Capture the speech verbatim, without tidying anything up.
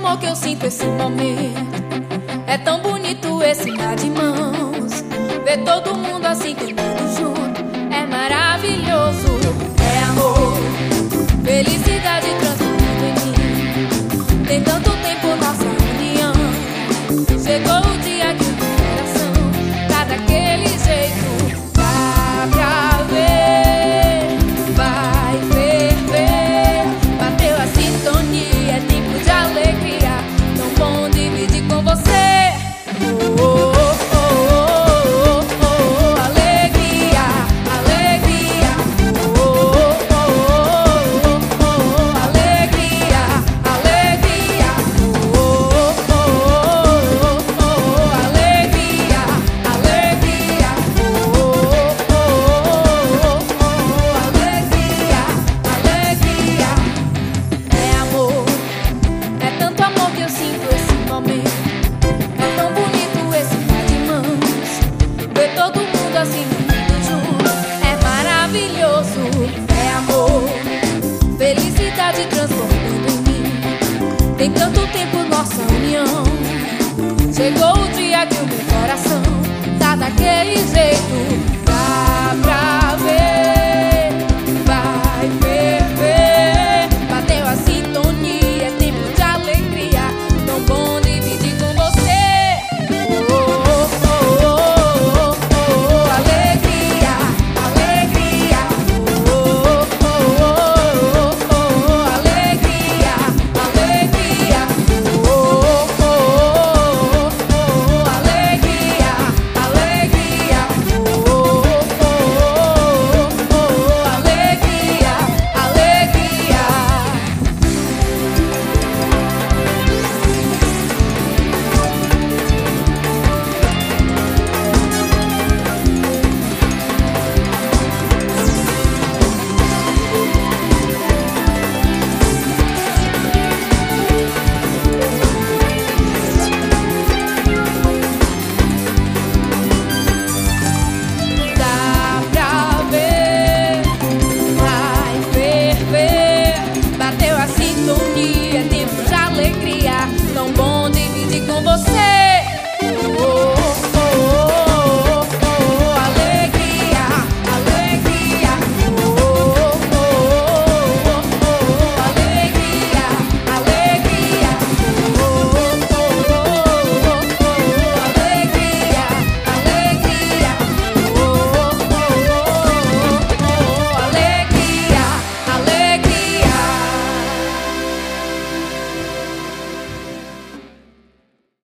amor que eu sinto esse momento. É tão bonito esse mar de mãos. Ver todo mundo assim caminhando junto é maravilhoso. É amor, felicidade transformando em mim. Tem tanto tempo nossa união. Chegou o dia que o meu coração tá daquele jeito. Dá pra ver, vai ferver. Bateu a sintonia, é tempo de alegria. Tão bom dividir com você. Oh, oh, oh, oh, oh, oh. Alegria, alegria. Oh, oh, oh, oh, oh. Alegria, alegria. Oh, oh, oh, oh, oh. Alegria, alegria. Oh, oh, oh, oh. Alegria, alegria. É amor, é tanto amor que eu sinto esse momento. É tão bonito esse mar de mãos. Ver todo mundo assim unido junto é maravilhoso. É amor, felicidade transformando em mim. Tem tanto tempo nossa união. Chegou o dia que o meu coração tá daquele jeito.